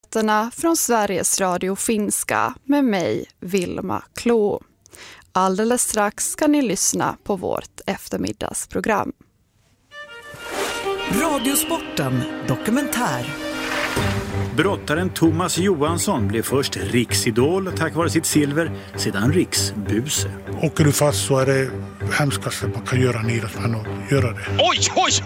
nyheterna från Sveriges Radio Finska med mig, Vilma Klo. Alldeles strax ska ni lyssna på vårt eftermiddagsprogram. Radiosporten dokumentär. Brottaren Thomas Johansson blev först riksidol tack vare sitt silver, sedan riksbuse. Åker du fast så är det hemskaste man kan göra, nidasmän, och göra det. Oj!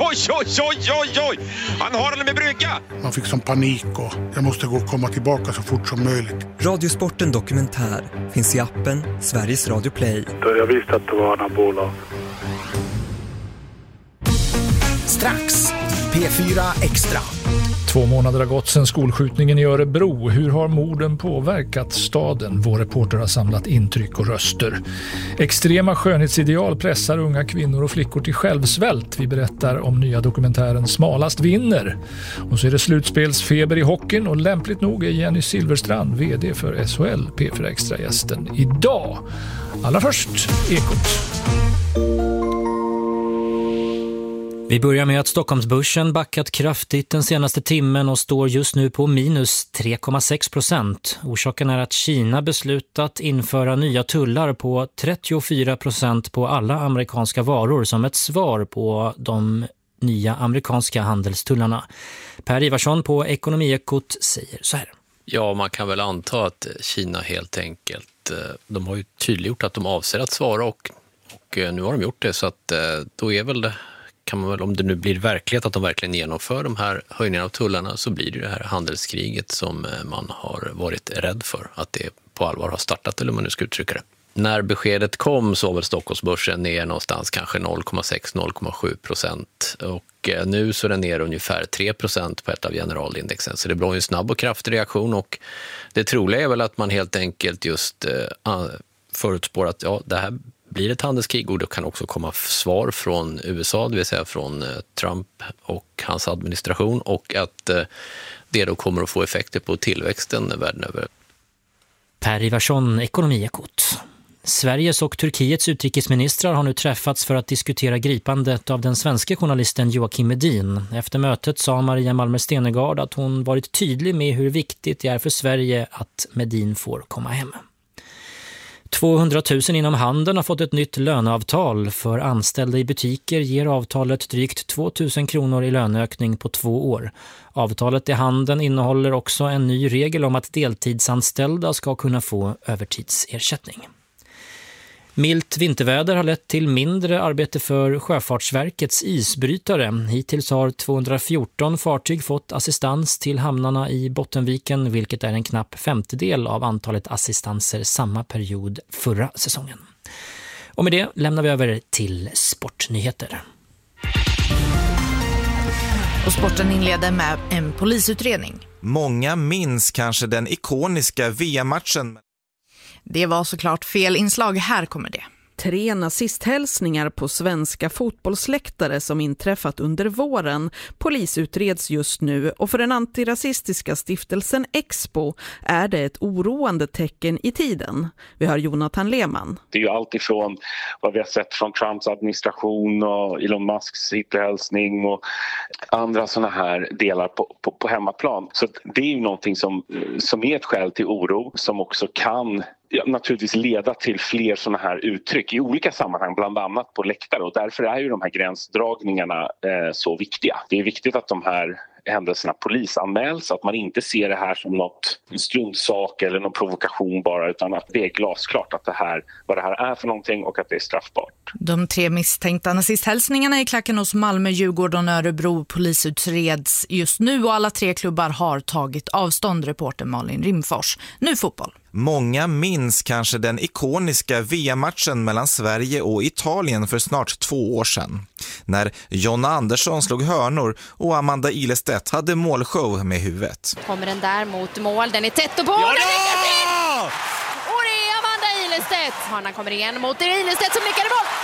Han har den med brygga! Man fick som panik och jag måste gå och komma tillbaka så fort som möjligt. Radiosporten dokumentär finns i appen Sveriges Radio Play. Jag visste att det var anabola. Strax P4 Extra. 2 månader har gått sedan skolskjutningen i Örebro. Hur har morden påverkat staden? Vår reporter har samlat intryck och röster. Extrema skönhetsideal pressar unga kvinnor och flickor till självsvält. Vi berättar om nya dokumentären Smalast vinner. Och så är det slutspelsfeber i hockeyn och lämpligt nog är Jenny Silverstrand, vd för SHL, P4 Extra-gästen idag. Allra först, Ekot. Vi börjar med att Stockholmsbörsen backat kraftigt den senaste timmen och står just nu på minus 3,6%. Orsaken är att Kina beslutat införa nya tullar på 34% på alla amerikanska varor som ett svar på de nya amerikanska handelstullarna. Per Ivarsson på Ekonomiekot säger så här. Ja, man kan väl anta att Kina helt enkelt, de har ju tydliggjort att de avser att svara och nu har de gjort det, så att då är väl det, kan man väl, om det nu blir verklighet att de verkligen genomför de här höjningarna av tullarna, så blir det här handelskriget som man har varit rädd för att det på allvar har startat, eller man nu ska uttrycka det. När beskedet kom så var väl Stockholmsbörsen ner någonstans kanske 0,6-0,7% och nu så är den ner ungefär 3% på ett av generalindexen. Så det blir en snabb och kraftig reaktion och det troliga är väl att man helt enkelt just förutspår att ja, det här blir ett handelskrig och det kan också komma svar från USA, det vill säga från Trump och hans administration, och att det då kommer att få effekter på tillväxten världen över. Per Ivarsson, Ekonomiekot. Sveriges och Turkiets utrikesministrar har nu träffats för att diskutera gripandet av den svenska journalisten Joakim Medin. Efter mötet sa Maria Malmer Stenegard att hon varit tydlig med hur viktigt det är för Sverige att Medin får komma hem. 200 000 inom handeln har fått ett nytt löneavtal. För anställda i butiker ger avtalet drygt 2 000 kronor i löneökning på 2 år. Avtalet i handeln innehåller också en ny regel om att deltidsanställda ska kunna få övertidsersättning. Milt vinterväder har lett till mindre arbete för Sjöfartsverkets isbrytare. Hittills har 214 fartyg fått assistans till hamnarna i Bottenviken, vilket är en knapp 50% av antalet assistanser samma period förra säsongen. Och med det lämnar vi över till sportnyheter. Och sporten inleder med en polisutredning. Många minns kanske den ikoniska VM-matchen. Det var såklart fel inslag, här kommer det. 3 nazisthälsningar på svenska fotbollsläktare som inträffat under våren polisutreds just nu, och för den antirasistiska stiftelsen Expo är det ett oroande tecken i tiden. Vi hör Jonathan Lehmann. Det är ju allt ifrån vad vi har sett från Trumps administration och Elon Musks Hitlerhälsning och andra såna här delar på hemmaplan. Så det är ju någonting som är ett skäl till oro, som också kan naturligtvis leda till fler såna här uttryck i olika sammanhang, bland annat på läktare, och därför är ju de här gränsdragningarna så viktiga. Det är viktigt att de här händelserna polisanmäls, att man inte ser det här som något struntsak eller någon provokation bara, utan att det är glasklart att vad det här är för någonting och att det är straffbart. De 3 misstänkta nazisthälsningarna i klacken hos Malmö, Djurgården och Örebro polisutreds just nu, och alla 3 klubbar har tagit avstånd, reporter Malin Rimfors. Nu fotboll. Många minns kanske den ikoniska VM-matchen mellan Sverige och Italien för snart 2 år sedan. När Jonna Andersson slog hörnor och Amanda Ilestedt hade målshow med huvudet. Kommer den där mot mål, den är tätt och på, den nickar in! Och det är Amanda Ilestedt. Hörnan kommer igen mot Ilestedt som nickade bort.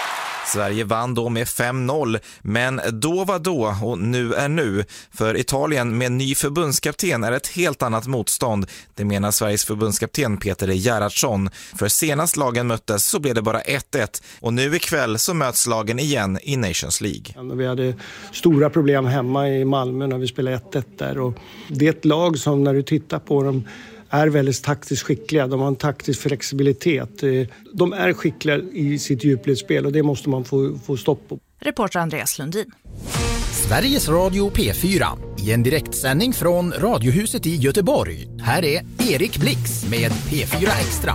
Sverige vann då med 5-0, men då var då och nu är nu. För Italien med ny förbundskapten är ett helt annat motstånd. Det menar Sveriges förbundskapten Peter Gerhardsson. För senast lagen möttes så blev det bara 1-1 och nu ikväll så möts lagen igen i Nations League. Vi hade stora problem hemma i Malmö när vi spelade 1-1 där, och det är ett lag som när du tittar på dem är väldigt taktiskt skickliga. De har en taktisk flexibilitet. De är skickliga i sitt djupledsspel och det måste man få stopp på. Reporter Andreas Lundin. Sveriges Radio P4 i en direktsändning från Radiohuset i Göteborg. Här är Erik Blix med P4 Extra.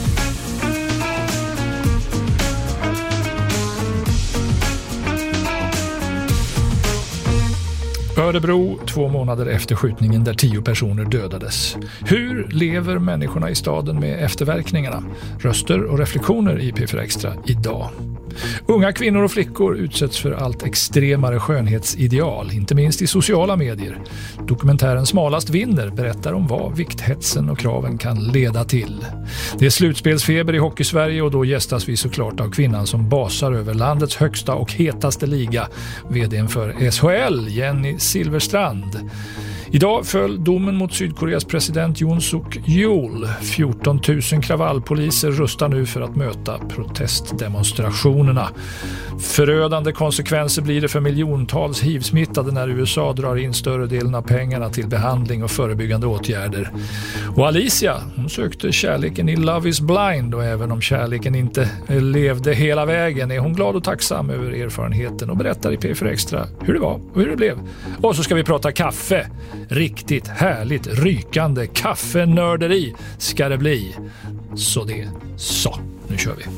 Örebro 2 månader efter skjutningen där 10 personer dödades. Hur lever människorna i staden med efterverkningarna? Röster och reflektioner i P4 Extra idag. Unga kvinnor och flickor utsätts för allt extremare skönhetsideal, inte minst i sociala medier. Dokumentären Smalast vinner berättar om vad vikthetsen och kraven kan leda till. Det är slutspelsfeber i Hockeysverige och då gästas vi såklart av kvinnan som basar över landets högsta och hetaste liga, vdn för SHL, Jenny Silverstrand. Idag föll domen mot Sydkoreas president Yoon Suk Yeol. 14 000 kravallpoliser rustar nu för att möta protestdemonstrationerna. Förödande konsekvenser blir det för miljontals HIV-smittade när USA drar in större delen av pengarna till behandling och förebyggande åtgärder. Och Alicia, hon sökte kärleken i Love is blind, och även om kärleken inte levde hela vägen är hon glad och tacksam över erfarenheten och berättar i P4 Extra hur det var och hur det blev. Och så ska vi prata kaffe. Riktigt härligt rykande kaffenörderi ska det bli. Så nu kör vi.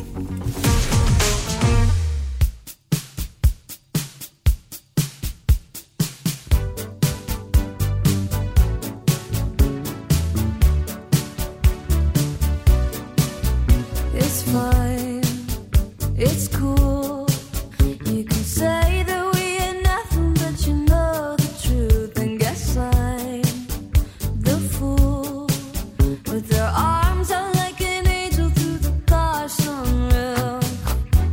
It's fine, it's cool. You can say that we are nothing, but you know the truth. And guess I'm the fool with their arms out like an angel through the car sunroof.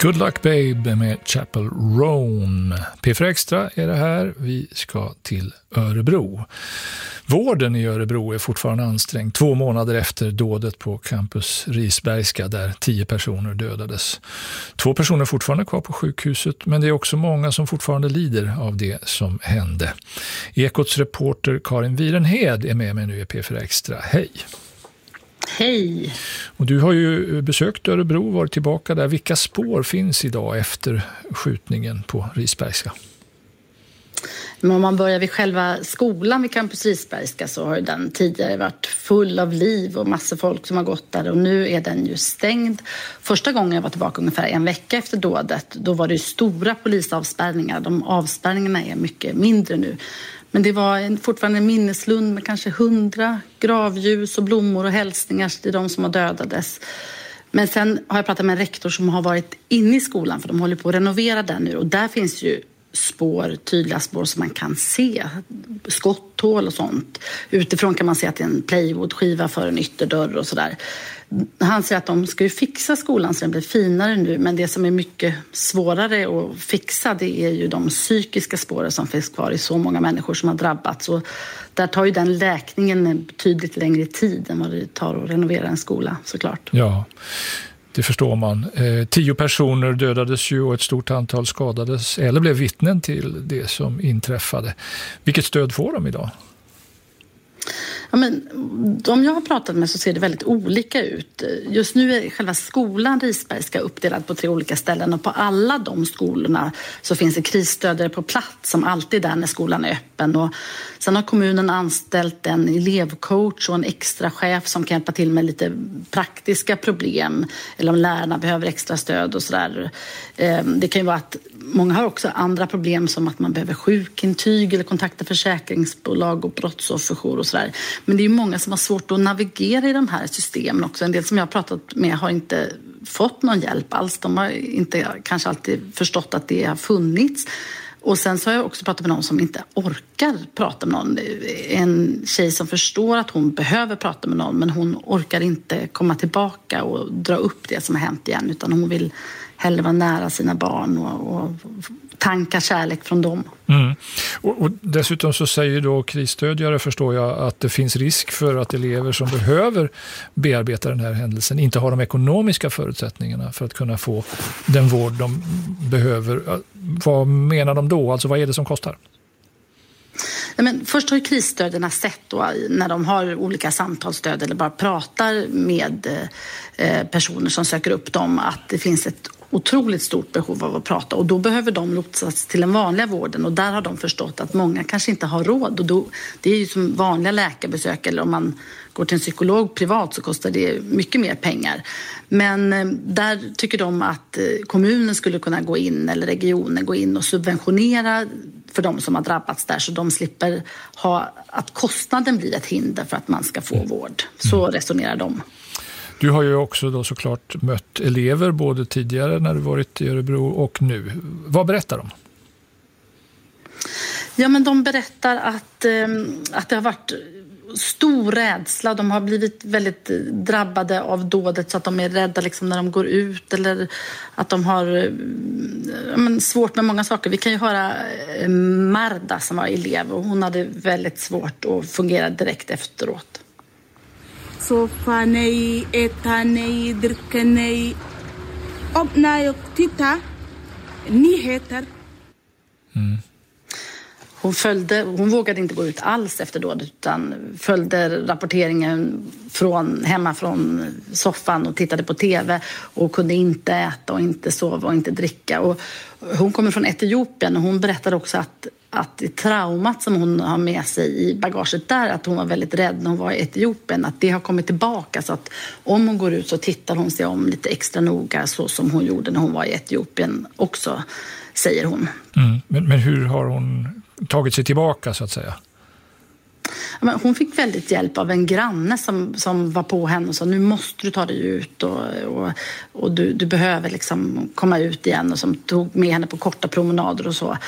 Good Luck Babe med Chapel Roan. P4 Extra är det här. Vi ska till Örebro. Vården i Örebro är fortfarande ansträngd 2 månader efter dådet på campus Risbergska där 10 personer dödades. 2 personer är fortfarande kvar på sjukhuset, men det är också många som fortfarande lider av det som hände. Ekots reporter Karin Wirenhed är med mig nu i P4 Extra. Hej! Hej! Och du har ju besökt Örebro och varit tillbaka där. Vilka spår finns idag efter skjutningen på Risbergska? Men om man börjar vid själva skolan vid campus Risbergska så har den tidigare varit full av liv och massor folk som har gått där, och nu är den ju stängd. Första gången jag var tillbaka ungefär 1 vecka efter dådet, då var det stora polisavspärrningar. De avspärrningarna är mycket mindre nu. Men det var fortfarande en minneslund med kanske 100 gravljus och blommor och hälsningar till de som har dödades. Men sen har jag pratat med en rektor som har varit inne i skolan, för de håller på att renovera den nu, och där finns ju spår, tydliga spår som man kan se, skotthål och sånt. Utifrån kan man se att det är en plywoodskiva för en ytterdörr och sådär. Han säger att de ska ju fixa skolan så den blir finare nu, men det som är mycket svårare att fixa, det är ju de psykiska spåren som finns kvar i så många människor som har drabbats, och där tar ju den läkningen en betydligt längre tid än vad det tar att renovera en skola, såklart. Ja, det förstår man. 10 personer dödades ju och ett stort antal skadades eller blev vittnen till det som inträffade. Vilket stöd får de idag? Ja, men de jag har pratat med så ser det väldigt olika ut. Just nu är själva skolan Risbergska uppdelad på 3 olika ställen, och på alla de skolorna så finns det krisstödare på plats som alltid är där när skolan är öppen. Och sen har kommunen anställt en elevcoach och en extra chef som kan hjälpa till med lite praktiska problem eller om lärarna behöver extra stöd och sådär. Det kan ju vara att många har också andra problem, som att man behöver sjukintyg eller kontakta försäkringsbolag och brottsofferjour och sådär. Men det är ju många som har svårt att navigera i de här systemen också. En del som jag har pratat med har inte fått någon hjälp alls. De har inte kanske alltid förstått att det har funnits. Och sen så har jag också pratat med någon som inte orkar prata med någon. En tjej som förstår att hon behöver prata med någon, men hon orkar inte komma tillbaka och dra upp det som har hänt igen, utan hon vill hellre vara nära sina barn och tanka kärlek från dem. Mm. Och dessutom så säger då krisstödjare, förstår jag, att det finns risk för att elever som behöver bearbeta den här händelsen inte har de ekonomiska förutsättningarna för att kunna få den vård de behöver. Vad menar de då? Alltså vad är det som kostar? Ja, men först har ju krisstöderna sett då, när de har olika samtalsstöd eller bara pratar med personer som söker upp dem, att det finns ett otroligt stort behov av att prata, och då behöver de lotsas till den vanliga vården, och där har de förstått att många kanske inte har råd, och då, det är ju som vanliga läkarbesök, eller om man går till en psykolog privat så kostar det mycket mer pengar. Men där tycker de att kommunen skulle kunna gå in, eller regionen gå in och subventionera för de som har drabbats där, så de slipper ha att kostnaden blir ett hinder för att man ska få vård. Så resonerar de. Du har ju också då såklart mött elever både tidigare när du varit i Örebro och nu. Vad berättar de? Ja, men de berättar att det har varit stor rädsla. De har blivit väldigt drabbade av dådet, så att de är rädda liksom när de går ut, eller att de har svårt med många saker. Vi kan ju höra Marda som var elev, och hon hade väldigt svårt att fungera direkt efteråt. Soffa nej, äta nej, dricka nej. Öppna och titta. Nyheter. Mm. Hon vågade inte gå ut alls efter dådet, utan följde rapporteringen hemma från soffan och tittade på tv, och kunde inte äta och inte sova och inte dricka. Och hon kommer från Etiopien, och hon berättade också att det traumat som hon har med sig i bagaget där, att hon var väldigt rädd när hon var i Etiopien, att det har kommit tillbaka, så att om hon går ut så tittar hon sig om lite extra noga, så som hon gjorde när hon var i Etiopien också, säger hon. Mm. Men hur har hon tagit sig tillbaka så att säga? Ja, hon fick väldigt hjälp av en granne som var på henne och sa, nu måste du ta dig ut och du behöver liksom komma ut igen, och som tog med henne på korta promenader och så.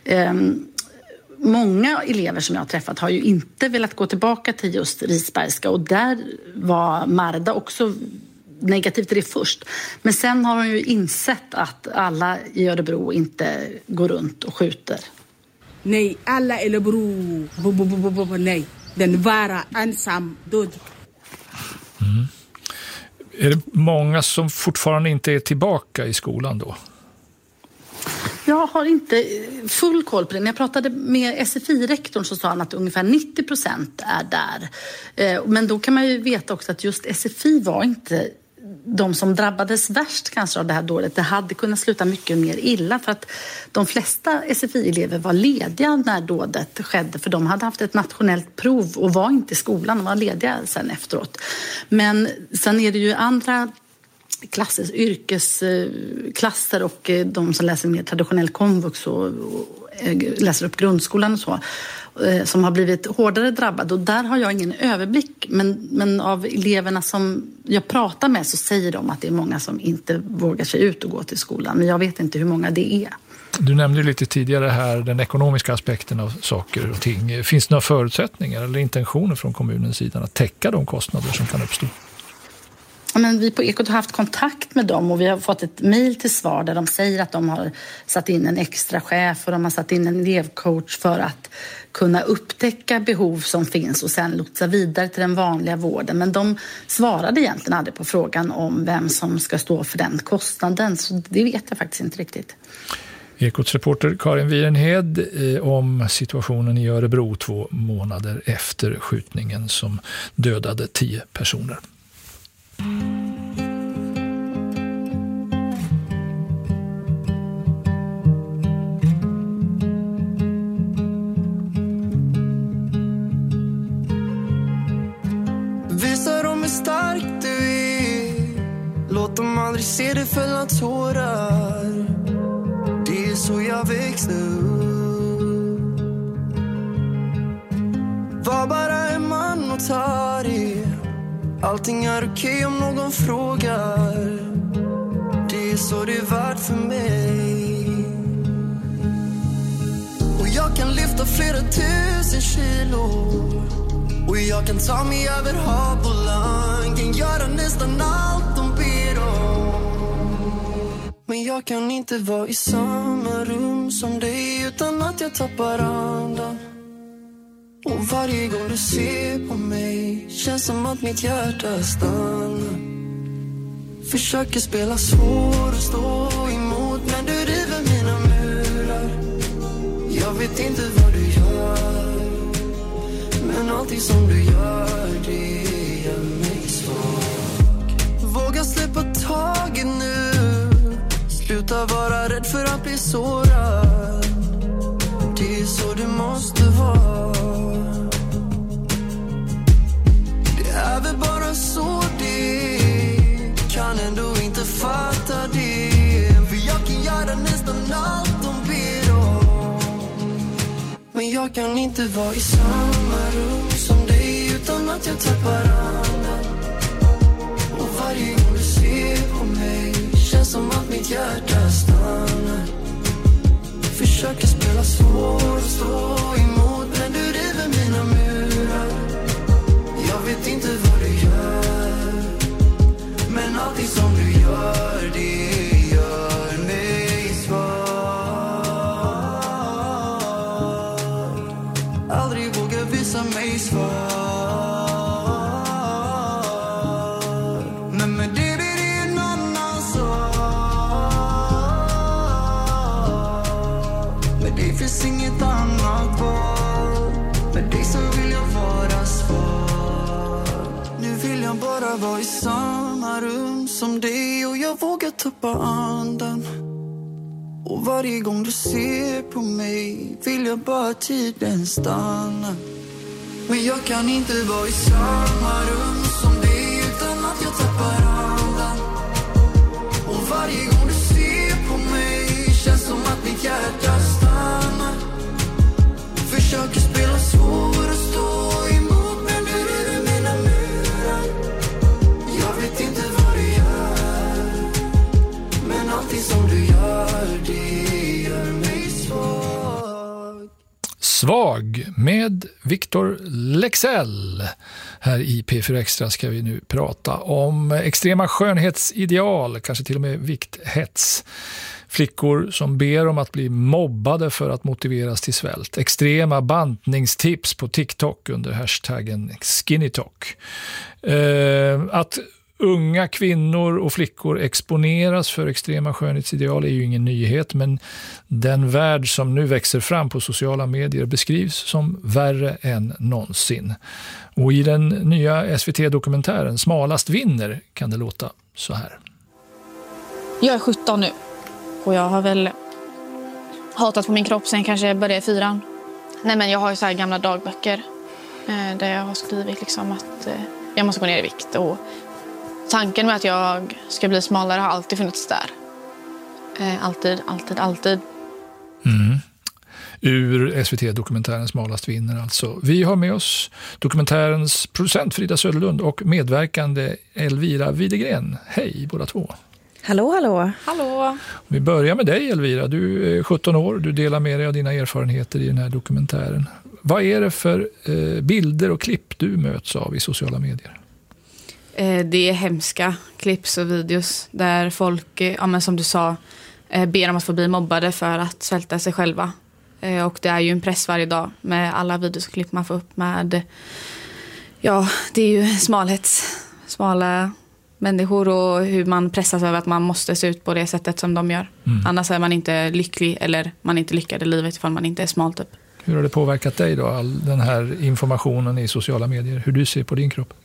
Många elever som jag har träffat har ju inte velat gå tillbaka till just Risbergska, och där var Marda också negativt till det först. Men sen har hon ju insett att alla i Örebro inte går runt och skjuter. Nej, alla i Örebro, nej. Den var ensam död. Är det många som fortfarande inte är tillbaka i skolan då? Jag har inte full koll på det. När jag pratade med SFI-rektorn så sa han att ungefär 90% är där. Men då kan man ju veta också att just SFI var inte de som drabbades värst kanske av det här dådet. Det hade kunnat sluta mycket mer illa för att de flesta SFI-elever var lediga när dådet skedde, för de hade haft ett nationellt prov och var inte i skolan, de var lediga sen efteråt. Men sen är det ju andra klasser, yrkesklasser och de som läser mer traditionell komvux och läser upp grundskolan och så, som har blivit hårdare drabbade, och där har jag ingen överblick, men av eleverna som jag pratar med så säger de att det är många som inte vågar sig ut och gå till skolan, men jag vet inte hur många det är. Du nämnde lite tidigare här den ekonomiska aspekten av saker och ting. Finns det några förutsättningar eller intentioner från kommunens sida att täcka de kostnader som kan uppstå? Men vi på Ekot har haft kontakt med dem och vi har fått ett mejl till svar där de säger att de har satt in en extra chef och de har satt in en elevcoach för att kunna upptäcka behov som finns och sen lotsa vidare till den vanliga vården. Men de svarade egentligen aldrig på frågan om vem som ska stå för den kostnaden, så det vet jag faktiskt inte riktigt. Ekots reporter Karin Wierenhed om situationen i Örebro 2 månader efter skjutningen som dödade 10 personer. Visa dem hur stark du är. Låt dem aldrig se dig fälla tårar. Det är så jag växte upp. Var bara en man och ta det. Allting är okej om någon frågar. Det är så det är värt för mig. Och jag kan lyfta flera 1000 kilo. Och jag kan ta mig över hav och land. Kan göra nästan allt de ber om. Men jag kan inte vara i samma rum som dig utan att jag tappar andan. Och varje gång du ser på mig känns som att mitt hjärta stannar. Försöker spela svår och stå emot, men du river mina murar. Jag vet inte vad du gör, men allting som du gör, det gör mig svag. Våga släppa taget nu. Sluta vara rädd för att bli sårad. Det är så det måste vara. Det är väl bara så det kan ändå inte fatta det. För jag kan göra nästan allt de ber om. Men jag kan inte vara i samma rum som dig utan att jag tappar andan. Och varje gång du ser på mig känns som att mitt hjärta stannar. Försöker spela svår och stå emot, men du river mina murar. Jag vet inte vad du gör, men allting som du gör, det gör mig svag. Aldrig våga visa mig svag. Men med det blir det en annan sak. Med dig finns inget annat val. Med dig så vill jag vara svag. Nu vill jag bara vara i samma rum som dig och jag vågar tappa andan. Och varje gång du ser på mig vill jag bara tiden stanna. Men jag kan inte vara i samma rum som dig utan att jag tappar andan. Och varje gång du ser på mig känns som att mitt hjärta stannar. Försöker spela svår och stå emot, men du river mina murar. Jag vet inte vad du gör, men allting som du gör, det gör mig svag. Svag med Victor Lexell. Här i P4 Extra ska vi nu prata om extrema skönhetsideal, kanske till och med vikthets. Flickor som ber om att bli mobbade för att motiveras till svält. Extrema bantningstips på TikTok under hashtaggen SkinnyTok. Att unga kvinnor och flickor exponeras för extrema skönhetsideal är ju ingen nyhet, men den värld som nu växer fram på sociala medier beskrivs som värre än någonsin. Och i den nya SVT-dokumentären Smalast vinner kan det låta så här. Jag är 17 nu och jag har väl hatat på min kropp sen kanske jag började i 4. Nej, men jag har ju så här gamla dagböcker där jag har skrivit liksom att jag måste gå ner i vikt, och tanken med att jag ska bli smalare har alltid funnits där. Alltid. Ur SVT-dokumentären Smalast vinner alltså. Vi har med oss dokumentärens producent Frida Söderlund och medverkande Elvira Widegren. Hej båda två. Hallå. Vi börjar med dig Elvira. Du är 17 år. Du delar med dig av dina erfarenheter i den här dokumentären. Vad är det för bilder och klipp du möts av i sociala medier? Det är hemska klipps och videos där folk, som du sa, ber om att få bli mobbade för att svälta sig själva. Och det är ju en press varje dag med alla videos och klipp man får upp med. Ja, det är ju smala människor och hur man pressas över att man måste se ut på det sättet som de gör. Annars är man inte lycklig, eller man är inte lyckad i livet ifall man inte är smal typ. Hur har det påverkat dig då, all den här informationen i sociala medier? Hur du ser på din kropp?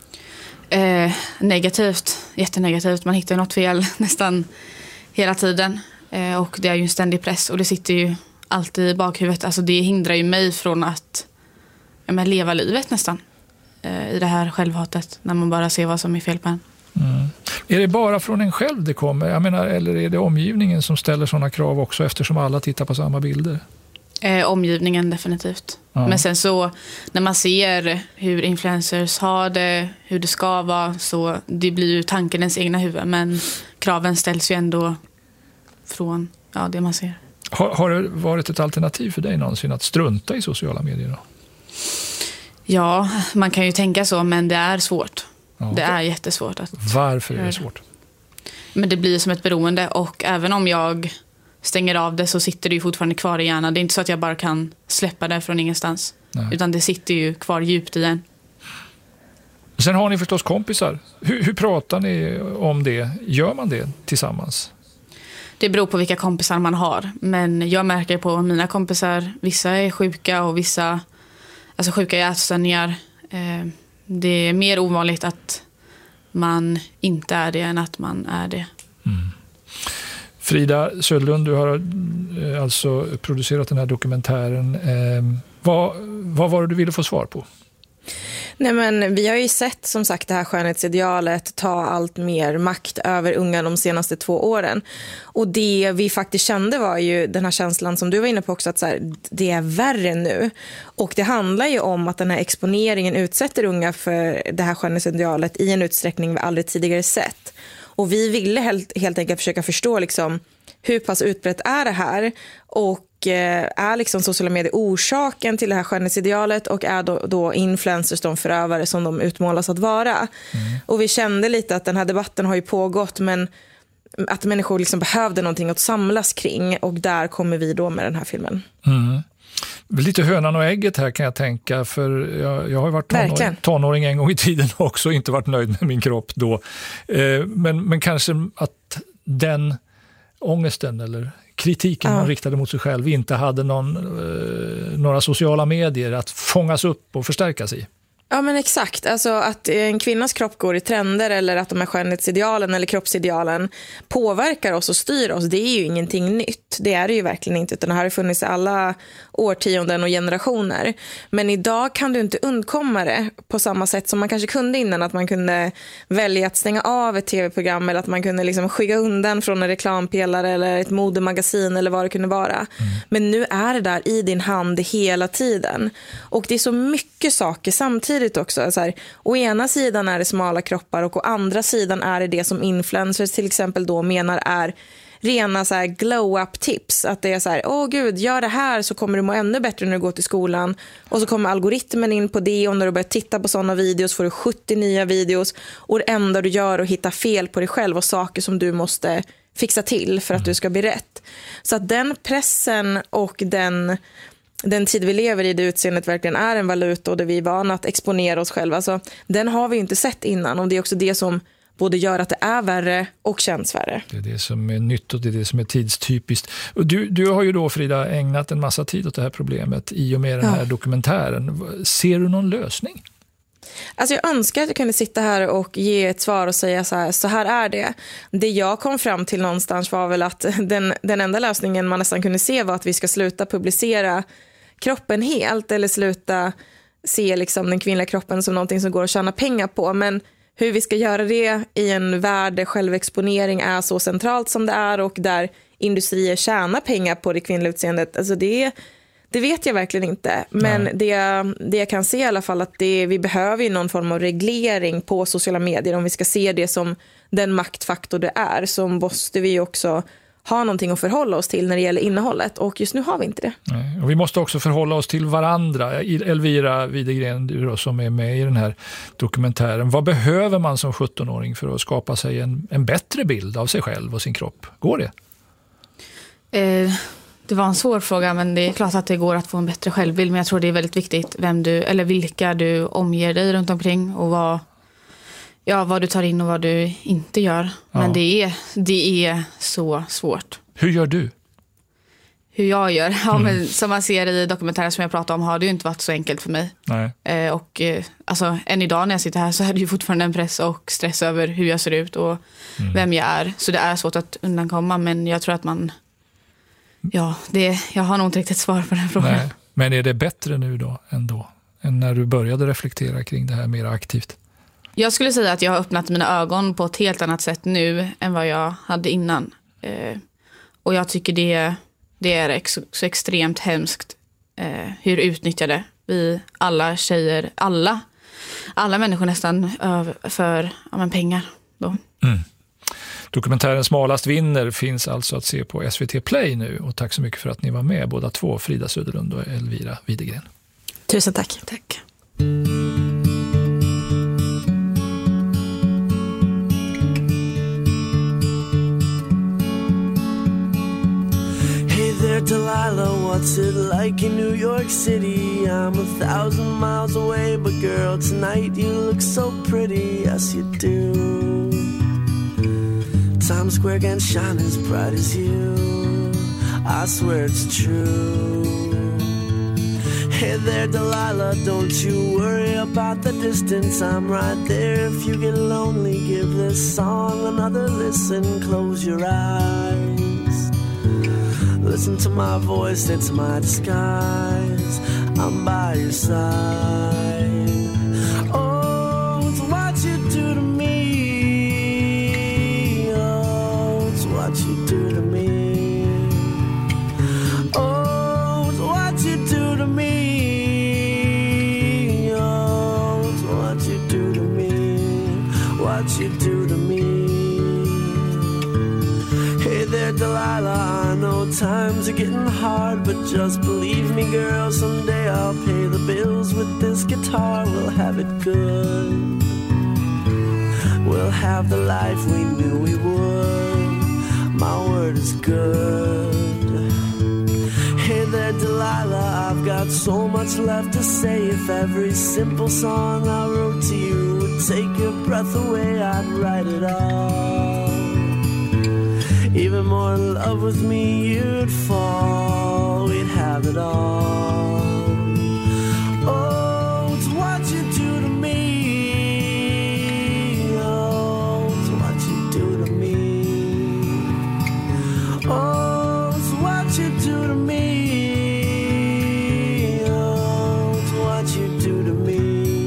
Negativt, jättenegativt. Man hittar något fel nästan hela tiden. Och det är ju en ständig press och det sitter ju alltid i bakhuvudet. Alltså det hindrar ju mig från att leva livet nästan. I det här självhatet när man bara ser vad som är fel på en. Är det bara från en själv det kommer? Jag menar, eller är det omgivningen som ställer sådana krav också eftersom alla tittar på samma bilder? Omgivningen definitivt. Ja. Men sen så när man ser hur influencers har det, hur det ska vara, så det blir ju tanken ens egna huvud. Men kraven ställs ju ändå från det man ser. Har det varit ett alternativ för dig någonsin att strunta i sociala medier då? Ja, man kan ju tänka så, men det är svårt. Ja. Det är jättesvårt. Varför är det svårt? Men det blir som ett beroende, och även om jag stänger av det så sitter det ju fortfarande kvar i hjärnan. Det är inte så att jag bara kan släppa det från ingenstans. Nej. Utan det sitter ju kvar djupt i en. Sen har ni förstås kompisar. Hur pratar ni om det? Gör man det tillsammans? Det beror på vilka kompisar man har. Men jag märker på mina kompisar, vissa är sjuka och vissa sjuka i ätstörningar. Det är mer ovanligt att man inte är det än att man är det. Frida Söderlund, du har alltså producerat den här dokumentären. Vad var det du ville få svar på? Nej, men vi har ju sett som sagt det här skönhetsidealet ta allt mer makt över unga de senaste 2 åren. Och det vi faktiskt kände var ju den här känslan som du var inne på också, att så här, det är värre nu. Och det handlar ju om att den här exponeringen utsätter unga för det här skönhetsidealet i en utsträckning vi aldrig tidigare sett. Och vi ville helt enkelt försöka förstå liksom, hur pass utbrett är det här, och är liksom sociala medier orsaken till det här skönhetsidealet, och är då influencers de förövare som de utmålas att vara. Och vi kände lite att den här debatten har ju pågått, men att människor liksom behövde någonting att samlas kring, och där kommer vi då med den här filmen. Lite hönan och ägget här kan jag tänka, för jag har varit tonåring en gång i tiden också, inte varit nöjd med min kropp då. Men kanske att den ångesten eller kritiken man riktade mot sig själv inte hade några sociala medier att fångas upp och förstärkas i. Ja, men exakt. Alltså att en kvinnas kropp går i trender, eller att de här skönhetsidealen eller kroppsidealen påverkar oss och styr oss, det är ju ingenting nytt. Det är det ju verkligen inte, utan det här har funnits i alla årtionden och generationer. Men idag kan du inte undkomma det på samma sätt som man kanske kunde innan, att man kunde välja att stänga av ett tv-program, eller att man kunde liksom skygga undan från en reklampelare eller ett modemagasin eller vad det kunde vara. Men nu är det där i din hand hela tiden. Och det är så mycket saker samtidigt också. Så här, å ena sidan är det smala kroppar, och å andra sidan är det som influencers till exempel då menar är rena så här glow-up-tips. Att det är så här, åh gud, gör det här så kommer du må ännu bättre när du går till skolan. Och så kommer algoritmen in på det, och när du börjar titta på sådana videos får du 70 nya videos. Och det enda du gör är att hitta fel på dig själv och saker som du måste fixa till för att du ska bli rätt. Så att den pressen och den tid vi lever i, det utseendet verkligen är en valuta och där vi är vana att exponera oss själva. Alltså, den har vi inte sett innan, och det är också det som både gör att det är värre och känns värre. Det är det som är nytt och det är det som är tidstypiskt. Och du har ju då, Frida, ägnat en massa tid åt det här problemet i och med den här dokumentären. Ser du någon lösning? Alltså jag önskar att jag kunde sitta här och ge ett svar och säga så här är det. Det jag kom fram till någonstans var väl att den enda lösningen man nästan kunde se var att vi ska sluta publicera kroppen helt, eller sluta se liksom den kvinnliga kroppen som någonting som går att tjäna pengar på. Men hur vi ska göra det i en värld där självexponering är så centralt som det är, och där industrier tjänar pengar på det kvinnliga utseendet, alltså det vet jag verkligen inte. Men det jag kan se i alla fall, att vi behöver ju någon form av reglering på sociala medier. Om vi ska se det som den maktfaktor det är, så måste vi också ha någonting att förhålla oss till när det gäller innehållet. Och just nu har vi inte det. Nej. Och vi måste också förhålla oss till varandra. Elvira Widegren, du då, som är med i den här dokumentären. Vad behöver man som 17-åring för att skapa sig en bättre bild av sig själv och sin kropp? Går det? Det var en svår fråga, men det är klart att det går att få en bättre självbild. Men jag tror det är väldigt viktigt vilka du omger dig runt omkring, och vad du tar in och vad du inte gör. Ja. Men det är så svårt. Hur gör du? Hur jag gör? Ja, men som man ser i dokumentären som jag pratade om, har det ju inte varit så enkelt för mig. Nej. Alltså, än idag när jag sitter här så är det ju fortfarande en press och stress över hur jag ser ut och vem jag är. Så det är svårt att undankomma, men jag tror att jag har nog inte riktigt svar på den frågan. Nej. Men är det bättre nu då än när du började reflektera kring det här mer aktivt? Jag skulle säga att jag har öppnat mina ögon på ett helt annat sätt nu än vad jag hade innan. Och jag tycker det är så extremt hemskt hur utnyttjade vi alla tjejer, alla människor nästan för pengar då. Dokumentären Smalast vinner finns alltså att se på SVT Play nu, och tack så mycket för att ni var med båda två, Frida Söderlund och Elvira Widegren. Tusen tack. Tack. Delilah, what's it like in New York City? I'm 1,000 miles away, but girl, tonight you look so pretty, yes you do. Times Square can't shine as bright as you, I swear it's true. Hey there Delilah, don't you worry about the distance, I'm right there. If you get lonely, give this song another listen, close your eyes. Listen to my voice, it's my disguise, I'm by your side. Oh, it's what you do to me. Oh, it's what you do to me. Oh, it's what you do to me. Oh, it's what you do to me. What you do to me. Hey there, Delilah, I know times are getting hard, but just believe me, girl, someday I'll pay the bills with this guitar. We'll have it good. We'll have the life we knew we would. My word is good. Hey there, Delilah, I've got so much left to say. If every simple song I wrote to you would take your breath away, I'd write it all. Even more in love with me, you'd fall. We'd have it all. Oh, it's what you do to me. Oh, it's what you do to me. Oh, it's what you do to me. Oh, it's what you do to me.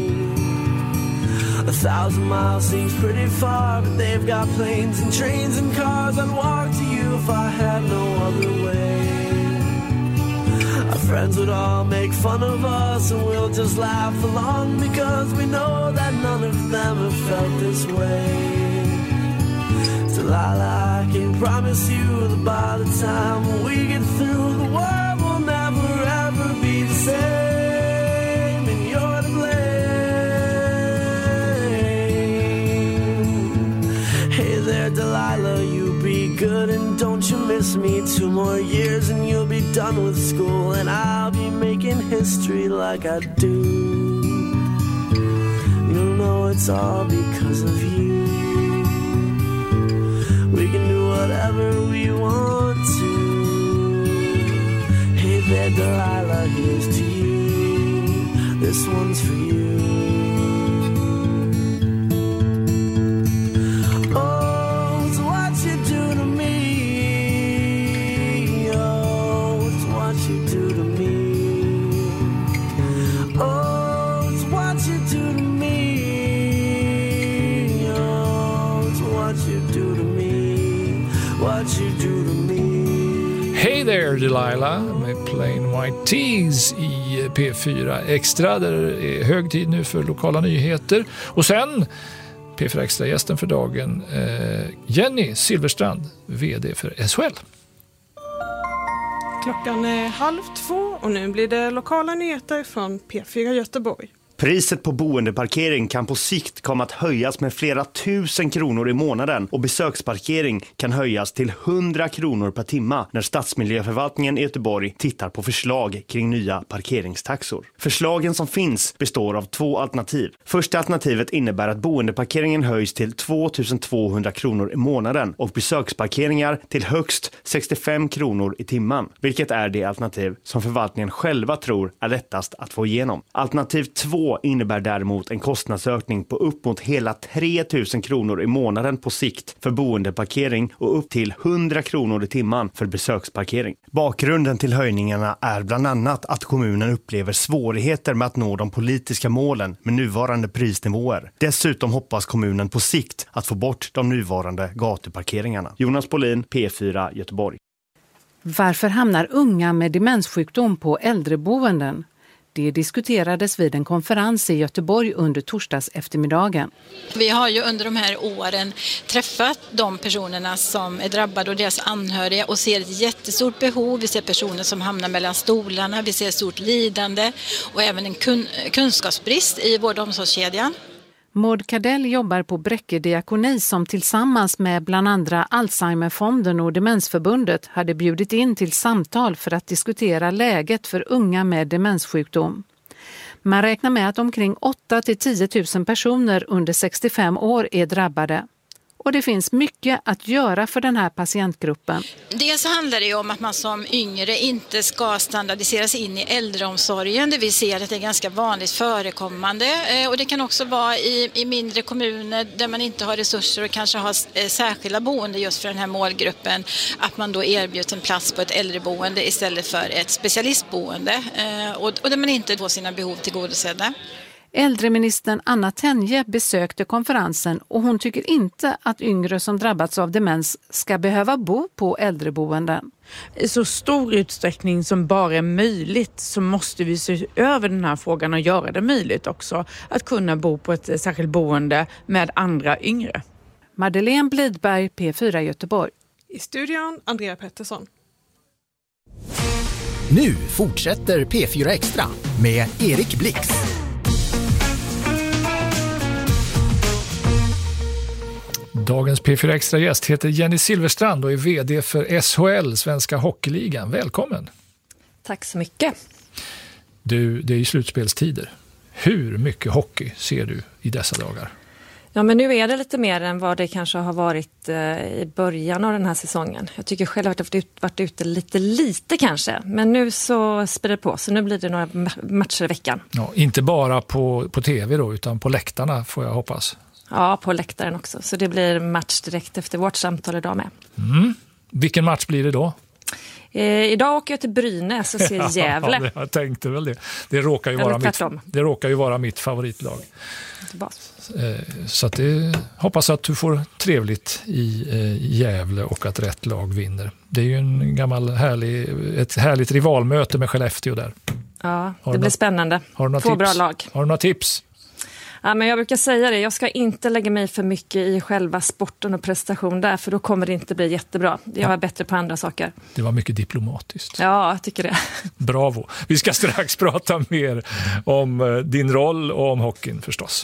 1,000 miles seems pretty far, but they've got planes and trains and cars. I'd walk to you if I had no other way. Our friends would all make fun of us, and we'll just laugh along, because we know that none of them have felt this way. Till Delilah, I can promise you that by the time we get through, the world will never ever be the same, and you're to blame. Hey there, Delilah, you be good and don't you miss me. 2 more years and you'll be done with school, and I'll be making history like I do. You'll know it's all because of you. We can do whatever we want to. Hey there, Delilah, here's to you. This one's for you. Oh, it's what you do to me. Oh, it's what you do to me. Oh, it's what you do to me. Oh, it's what you do to me. What you do to me. Hey there Delilah med Plain White Tees i P4 Extra, där det är hög tid nu för lokala nyheter. Och sen P4 Extra-gästen för dagen, Jenny Silverstrand, vd för SHL. Klockan är 1:30 och nu blir det lokala nyheter från P4 Göteborg. Priset på boendeparkering kan på sikt komma att höjas med flera 1000 kronor i månaden och besöksparkering kan höjas till 100 kronor per timma när Stadsmiljöförvaltningen i Göteborg tittar på förslag kring nya parkeringstaxor. Förslagen som finns består av 2 alternativ. Första alternativet innebär att boendeparkeringen höjs till 2200 kronor i månaden och besöksparkeringar till högst 65 kronor i timman, vilket är det alternativ som förvaltningen själva tror är lättast att få igenom. Alternativ 2 innebär däremot en kostnadsökning på upp mot hela 3000 kronor i månaden på sikt för boendeparkering och upp till 100 kronor i timman för besöksparkering. Bakgrunden till höjningarna är bland annat att kommunen upplever svårigheter med att nå de politiska målen med nuvarande prisnivåer. Dessutom hoppas kommunen på sikt att få bort de nuvarande gatuparkeringarna. Jonas Polin, P4 Göteborg. Varför hamnar unga med demenssjukdom på äldreboenden? Det diskuterades vid en konferens i Göteborg under torsdags eftermiddagen. Vi har ju under de här åren träffat de personerna som är drabbade och deras anhöriga och ser ett jättestort behov. Vi ser personer som hamnar mellan stolarna, vi ser stort lidande och även en kunskapsbrist i vård- och omsorgskedjan. Maud Kardell jobbar på Bräcke diakoni som tillsammans med bland andra Alzheimerfonden och Demensförbundet hade bjudit in till samtal för att diskutera läget för unga med demenssjukdom. Man räknar med att omkring 8 till 10 000 personer under 65 år är drabbade. Och det finns mycket att göra för den här patientgruppen. Dels handlar det ju om att man som yngre inte ska standardiseras in i äldreomsorgen. Det vi ser att det är ganska vanligt förekommande. Och det kan också vara i mindre kommuner där man inte har resurser och kanske har särskilda boende just för den här målgruppen. Att man då erbjuds en plats på ett äldreboende istället för ett specialistboende. Och där man inte får sina behov tillgodosedda. Äldreministern Anna Tenje besökte konferensen och hon tycker inte att yngre som drabbats av demens ska behöva bo på äldreboenden. I så stor utsträckning som bara är möjligt så måste vi se över den här frågan och göra det möjligt också att kunna bo på ett särskilt boende med andra yngre. Madeleine Blidberg, P4 Göteborg. I studion Andrea Pettersson. Nu fortsätter P4 Extra med Erik Blix. Dagens P4 Extra-gäst heter Jenny Silverstrand och är vd för SHL, Svenska Hockeyligan. Välkommen! Tack så mycket. Du, det är ju slutspelstider. Hur mycket hockey ser du i dessa dagar? Ja, men nu är det lite mer än vad det kanske har varit i början av den här säsongen. Jag tycker själv att det har varit ute lite kanske. Men nu så sprider det på. Så nu blir det några matcher i veckan. Ja, inte bara på tv då, utan på läktarna får jag hoppas. Ja, på läktaren också. Så det blir match direkt efter vårt samtal idag med. Mm. Vilken match blir det då? Idag åker jag till Brynäs och ser Gävle. Ja, jag tänkte väl det. Det råkar ju vara mitt favoritlag. Så att hoppas att du får trevligt i Gävle och att rätt lag vinner. Det är ju en gammal ett härligt rivalmöte med Skellefteå där. Ja, det blir spännande. Har du några Två tips? Bra lag. Har du några tips? Ja, men jag brukar säga det, jag ska inte lägga mig för mycket i själva sporten och prestation där, för då kommer det inte bli jättebra. Jag är bättre på andra saker. Det var mycket diplomatiskt. Ja, jag tycker det. Bravo. Vi ska strax prata mer om din roll och om hockeyn förstås.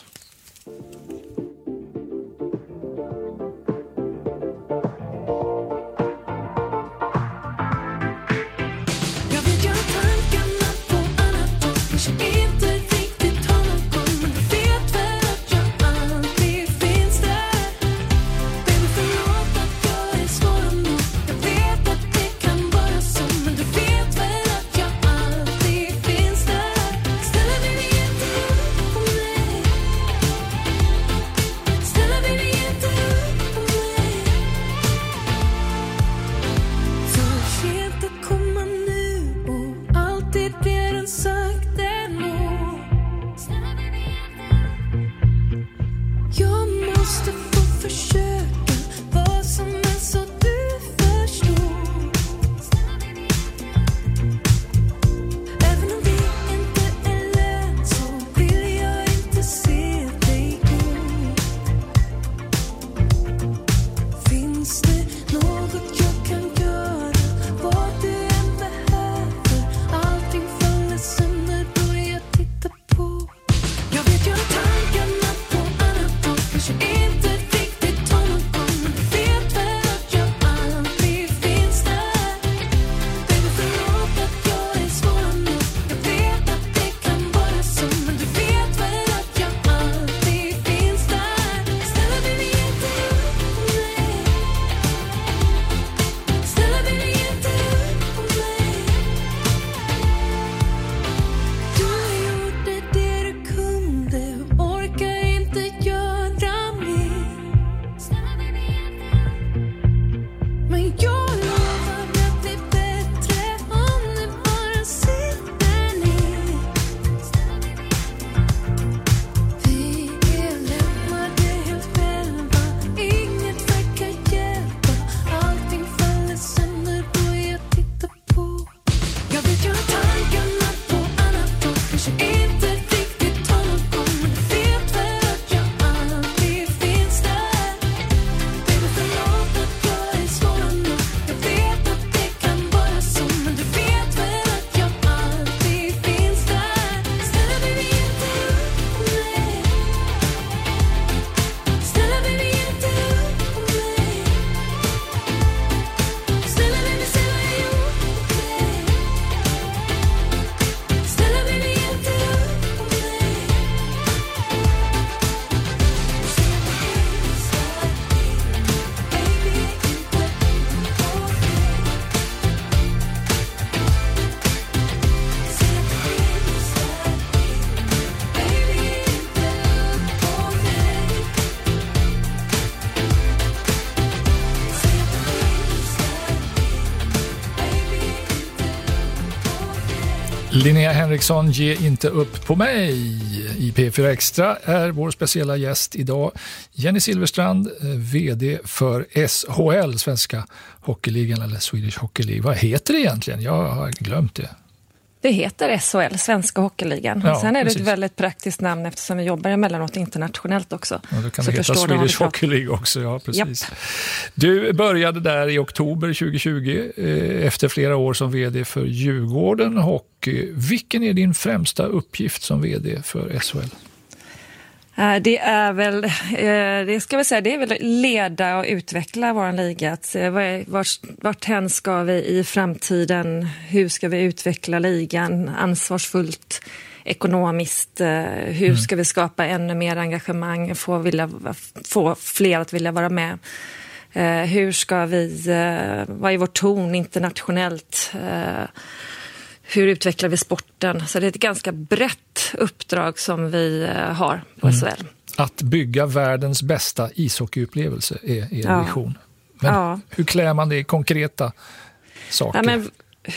Linnea Henriksson, ge inte upp på mig. I P4 Extra är vår speciella gäst idag Jenny Silverstrand, vd för SHL, Svenska Hockeyligan eller Swedish Hockey League. Vad heter det egentligen? Jag har glömt det. Det heter SHL, Svenska Hockeyligan. Ja, sen är det precis. ett väldigt praktiskt namn eftersom vi jobbar emellanåt internationellt också. Ja, då kan så det heta Swedish Hockey League också, ja precis. Japp. Du började där i oktober 2020 efter flera år som vd för Djurgården Hockey. Vilken är din främsta uppgift som vd för SHL? Det är väl, det ska vi säga, det är väl leda och utveckla vår liga. Att se vart hän ska vi i framtiden, hur ska vi utveckla ligan ansvarsfullt, ekonomiskt, hur ska vi skapa ännu mer engagemang, få fler att vilja vara med. Hur ska vi, vad är vår ton internationellt, hur utvecklar vi sporten? Så det är ett ganska brett uppdrag som vi har på SHL. Att bygga världens bästa ishockeyupplevelse är er vision. Men hur klär man det i konkreta saker? Ja, men